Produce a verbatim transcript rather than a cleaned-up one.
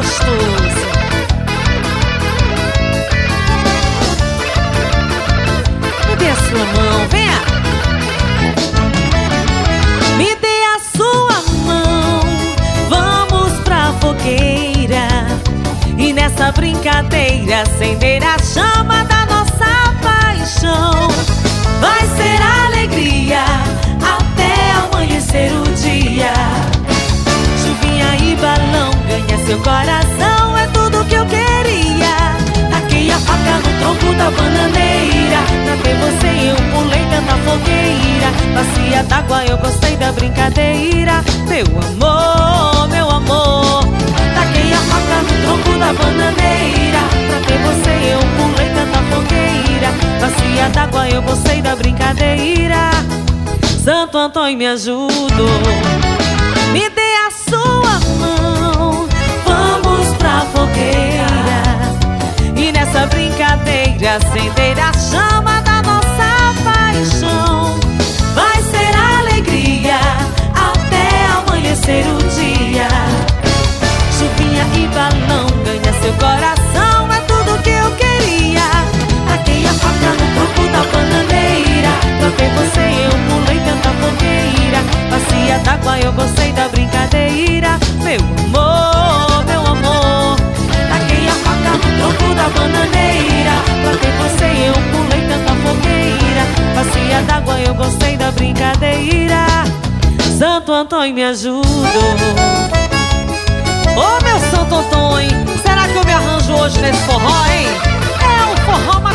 gostoso. Me dê a sua mão, venha. Me dê a sua mão, vamos pra fogueira e nessa brincadeira acender a chama da nossa paixão. Vai ser alegria até amanhecer o dia. Chuvinha e balão, ganha seu coração, é tudo que eu queria. Taquei a faca no tronco da bananeira, pra ter você eu pulei tanta fogueira. Bacia d'água, eu gostei da brincadeira. Meu amor, meu amor. Taquei a faca no tronco da bananeira, pra ter você eu pulei tanta fogueira. Bacia d'água, eu gostei da brincadeira. Santo Antônio me ajudou. Me dê a sua mão, vamos pra fogueira e nessa brincadeira acender a chama da nossa paixão. Vai ser alegria até amanhecer o dia. Chuvinha e balão, ganha seu coração, é tudo que eu queria. Taquei a faca no tronco da bananeira, pra ver você eu pulei tanta fogueira. Bacia d'água, eu gostei da brincadeira. Meu amor, meu amor. Taquei a faca no tronco da bananeira, pra ver você eu pulei tanta fogueira. Bacia d'água, eu gostei da brincadeira. Santo Antônio me ajudou. Ô meu Santo Antônio, será que eu me arranjo hoje nesse forró, hein? É um forró